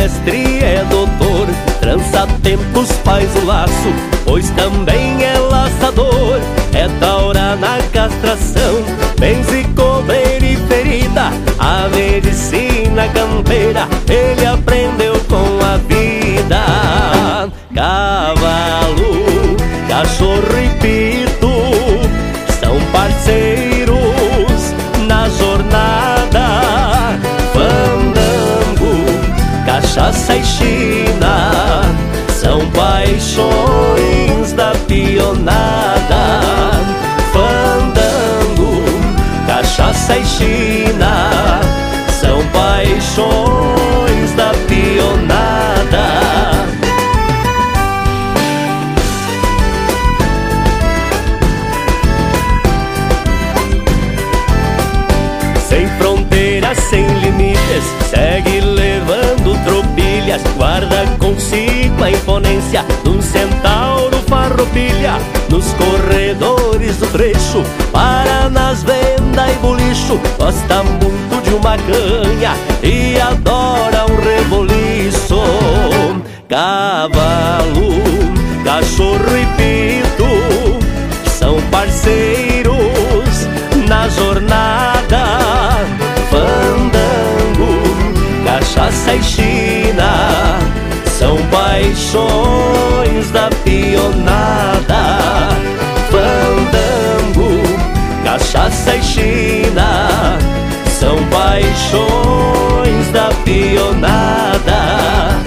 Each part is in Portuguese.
mestre, é doutor, trança tempos, faz o laço, pois também é laçador. É taura na castração, benze, cobreira e ferida, a medicina campeira ele aprendeu com a vida. Cavalo, cachorro e pito são parceiros na jornada. Fandango, cachaça e china são paixões da pionada. Fandango, cachaça e china são paixões da pionada. Sem fronteiras, sem limites, segue levando tropilhas, guarda consigo a imponência do centauro farroupilha. Nos corredores do trecho, para nas vendas e bolicho, gosta muito de uma canha e adora um reboliço. Cavalo, cachorro e pito são parceiros na jornada. Fandango, cachaça e china são paixões da pionada. Fandango, cachaça e china são paixões da pionada.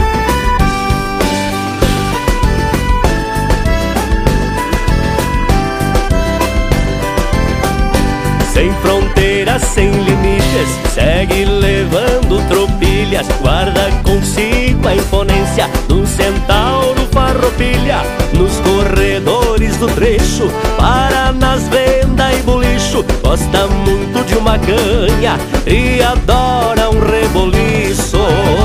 Sem fronteiras, sem limites, segue levando tropilhas, guarda consigo a imponência do centauro farroupilha. Nos corredores do trecho, para nas vendas e bolicho, gosta muito de uma canha e adora um reboliço.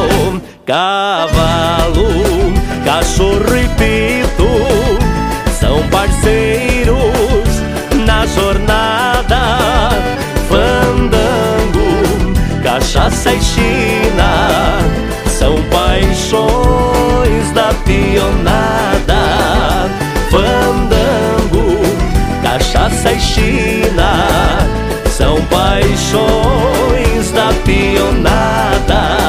Cavalo, cachorro e pito são parceiros na jornada. Fandango, cachaça e china são paixões da pionada. Fandango, cachaça e china são paixões da pionada.